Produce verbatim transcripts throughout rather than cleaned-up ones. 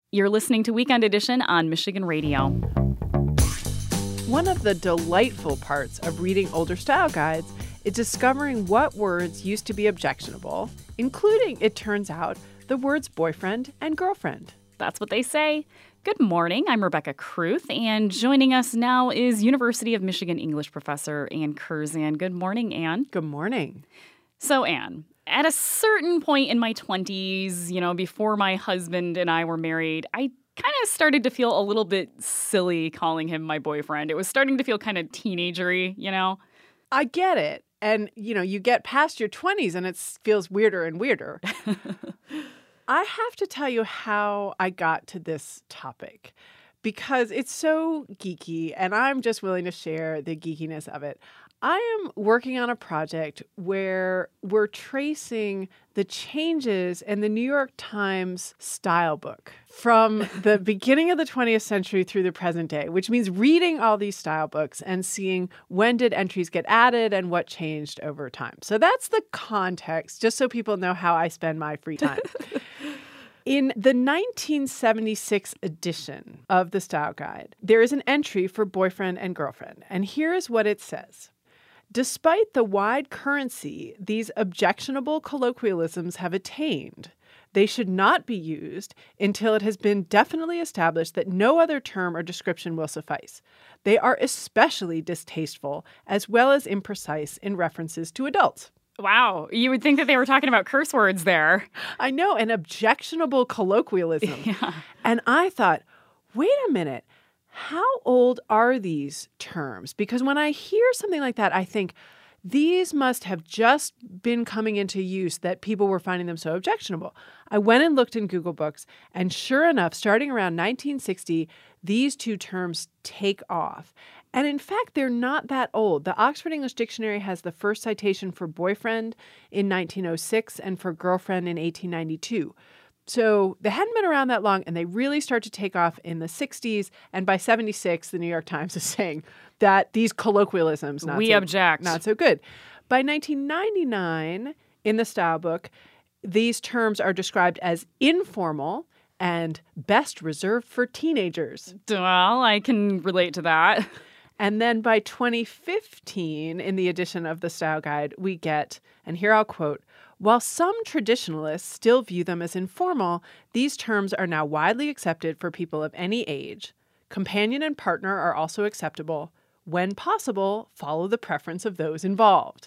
You're listening to Weekend Edition on Michigan Radio. One of the delightful parts of reading older style guides is discovering what words used to be objectionable, including, it turns out, the words boyfriend and girlfriend. That's what they say. Good morning. I'm Rebecca Kruth, and joining us now is University of Michigan English professor Ann Curzan. Good morning, Ann. Good morning. So, Ann, at a certain point in my twenties, you know, before my husband and I were married, I kind of started to feel a little bit silly calling him my boyfriend. It was starting to feel kind of teenagery, you know? I get it. And, you know, you get past your twenties and it feels weirder and weirder. I have to tell you how I got to this topic because it's so geeky and I'm just willing to share the geekiness of it. I am working on a project where we're tracing the changes in the New York Times style book from the beginning of the twentieth century through the present day, which means reading all these style books and seeing when did entries get added and what changed over time. So that's the context, just so people know how I spend my free time. In the nineteen seventy-six edition of the Style Guide, there is an entry for boyfriend and girlfriend, and here's what it says. Despite the wide currency these objectionable colloquialisms have attained, they should not be used until it has been definitely established that no other term or description will suffice. They are especially distasteful as well as imprecise in references to adults. Wow, you would think that they were talking about curse words there. I know, an objectionable colloquialism. Yeah. And I thought, wait a minute. How old are these terms? Because when I hear something like that, I think these must have just been coming into use that people were finding them so objectionable. I went and looked in Google Books, and sure enough, starting around nineteen sixty, these two terms take off. And in fact, they're not that old. The Oxford English Dictionary has the first citation for boyfriend in nineteen oh six and for girlfriend in eighteen ninety-two. So they hadn't been around that long, and they really start to take off in the sixties. And by seventy-six, the New York Times is saying that these colloquialisms, not we so, object. not so good. By nineteen ninety-nine, in the style book, these terms are described as informal and best reserved for teenagers. Well, I can relate to that. And then by twenty fifteen, in the edition of the Style Guide, we get, and here I'll quote, while some traditionalists still view them as informal, these terms are now widely accepted for people of any age. Companion and partner are also acceptable. When possible, follow the preference of those involved.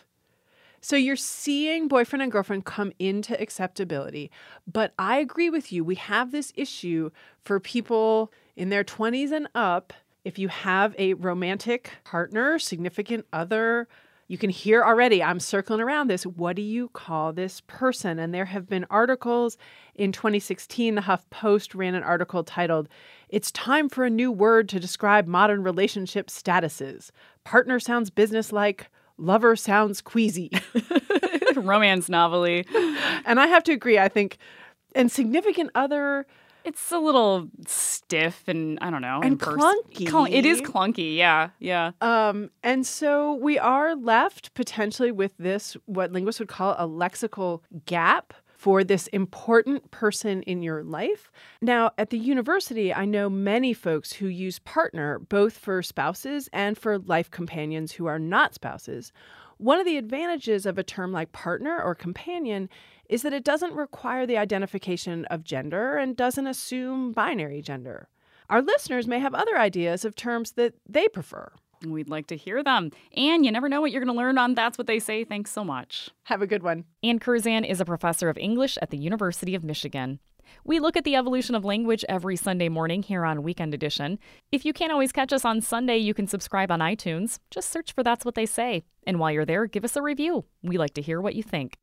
So you're seeing boyfriend and girlfriend come into acceptability. But I agree with you. We have this issue for people in their twenties and up. If you have a romantic partner, significant other, you can hear already, I'm circling around this. What do you call this person? And there have been articles. In twenty sixteen, the HuffPost ran an article titled, It's Time for a New Word to Describe Modern Relationship Statuses. Partner sounds businesslike. Lover sounds queasy. Romance novel-y. And I have to agree, I think, and significant other... It's a little stiff and, I don't know. And clunky. Cl- it is clunky, yeah, yeah. Um, and so we are left potentially with this, what linguists would call a lexical gap for this important person in your life. Now, at the university, I know many folks who use partner both for spouses and for life companions who are not spouses. One of the advantages of a term like partner or companion is that it doesn't require the identification of gender and doesn't assume binary gender. Our listeners may have other ideas of terms that they prefer. We'd like to hear them. And you never know what you're going to learn on That's What They Say. Thanks so much. Have a good one. Ann Curzan is a professor of English at the University of Michigan. We look at the evolution of language every Sunday morning here on Weekend Edition. If you can't always catch us on Sunday, you can subscribe on iTunes. Just search for That's What They Say. And while you're there, give us a review. We like to hear what you think.